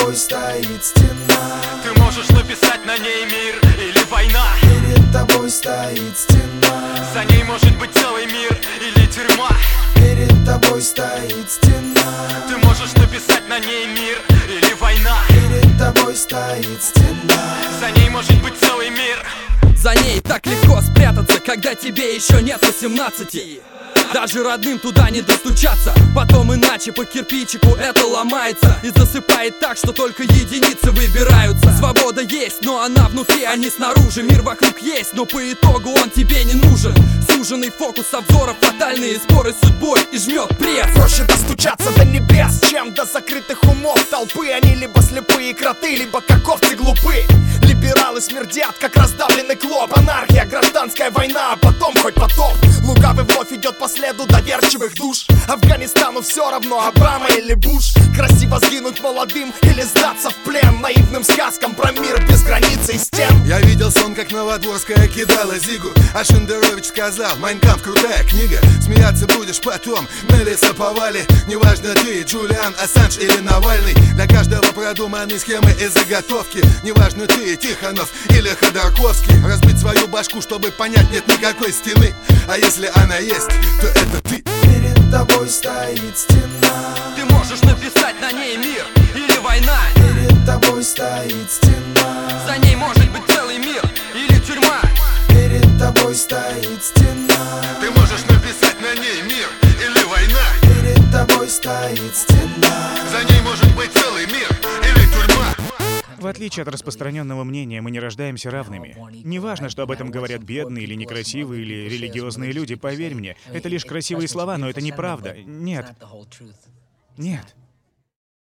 тобой стоит стена. Ты можешь написать на ней мир или война. Перед тобой стоит стена. За ней может быть целый мир или тюрьма. Перед тобой стоит стена. Ты можешь написать на ней мир или война. Перед тобой стоит стена. За ней может быть целый мир. За ней так легко спрятаться, когда тебе еще нет 18. Даже родным туда не достучаться. Потом иначе по кирпичику это ломается и засыпает так, что только единицы выбираются. Свобода есть, но она внутри, а не снаружи. Мир вокруг есть, но по итогу он тебе не нужен. Суженный фокус обзора, фатальные споры с судьбой и жмет пресс. Проще достучаться до небес, чем до закрытых умов толпы. Они либо слепые кроты, либо как овцы глупы. Либералы смердят, как раздавленный клоп. Анархия, гражданская война, а потом хоть потоп. Лукавый вновь идет по следу доверчивых душ. Афганистану все равно, Обама или Буш. Красиво сгинуть молодым или сдаться в плен наивным сказкам про мир без границ и стен. Я видел сон, как Новодворская кидала Зигу, а Шендерович сказал: «Майн кампф, крутая книга». Смеяться будешь потом, на лесоповале. Неважно ты, Джулиан Ассанж или Навальный. Для каждого продуманы схемы и заготовки. Неважно ты, Тихонов или Ходорковский. Разбить свою башку, чтобы понять, нет никакой стены. А если она есть, то это ты. Перед тобой стоит стена. Ты можешь написать на ней мир или война. Перед тобой стоит стена. За ней может быть целый мир или тюрьма. Перед тобой стоит стена. Ты можешь написать на ней мир или война. Перед тобой стоит стена. За ней может быть целый мир или тюрьма. В отличие от распространенного мнения, мы не рождаемся равными. Неважно, что об этом говорят бедные или некрасивые, или религиозные люди, поверь мне, это лишь красивые слова, но это неправда. Нет. Нет.